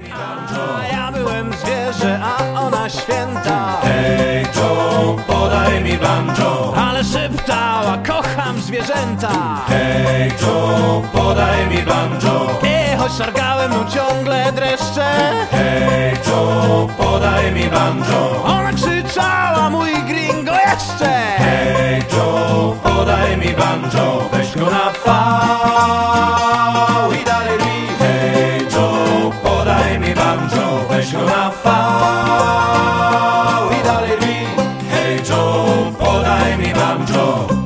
A ja byłem zwierzę, a ona święta. Hej Joe, podaj mi banjo. Ale szeptała, kocham zwierzęta. Hej Joe, podaj mi banjo. I choć szargałem mu ciągle dreszcze, Hej Joe, podaj mi banjo. ona krzyczała, mój gringo jeszcze. Hej Joe, podaj mi banjo. Weź go na V i dalej mi. Hej Joe, podaj mi banjo. Weź go na V i dalej mi. Hej Joe, podaj mi banjo.